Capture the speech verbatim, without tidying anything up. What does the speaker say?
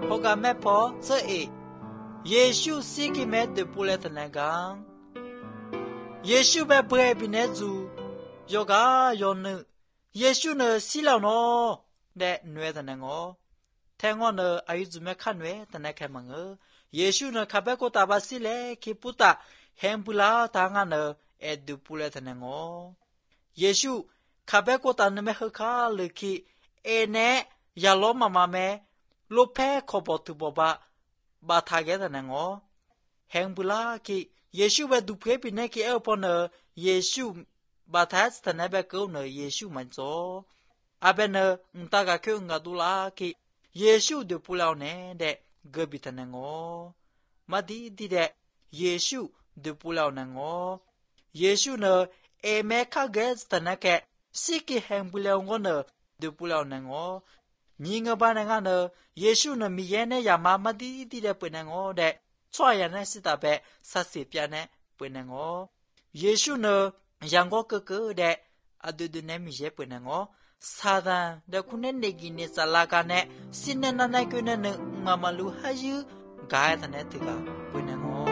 ဟောကမဲဖောစေအေယေရှုစီကိမဲတေပူလက်တနကန်ယေရှုပဲဘဲပိနေဇူယောဂါယောနယေရှုနစီလောင်နောတဲ့နွဲတနငောထဲငောနအာယုဇမဲခနွဲတနခဲမငယေရှုနခဘဲကိုတာဘာစီလေခိပုတာဟမ်ပူလာတာငါနအဲဒူပူလက်တနငောယေရှုခဘဲကိုတာနမဲခခါလေခိအဲနဲယာလောမမမဲလိုဖဲခေါ်ပေါ်သူပေါ်ပါဘာသာခဲ့တဲ့ငောဟမ်ဘူလာကိယေရှုပဲဒုဖေပိနေကိအပေါ်နယေရှုဘာသာစတနေဘကုနယေရှုမန်ဇောအဘနန်တကကုငါဒူလာကိယေရှုဒပူလောင်းနေတဲ့ဂဘိတနငောမဒီဒီတဲ့ယေရှုဒပူလောင်းနငောယေရှုနအေမေခဂက်စတနကစိကိဟမ်ဘူလောင်းငောနဒပူလောင်းနငောညီငဘာနငါနယေရှုနမီယေနေယာမမတိတိတဲ့ပွင့်နငောတဲ့ချွာရနဲ့စစ်တာပဲဆက်စီပြနဲ့ပွင့်နငောယေရှုနရန်ကိုကကတဲ့အဒုဒနေမီယေပွင့်နငောစာဒန်တဲ့ခုနဲ့နေကင်းနေစလာကနဲ့စင်နနနိုင်ကွနဲ့မမလူဟယူဂါယတဲ့တဲ့ကပွင့်နငော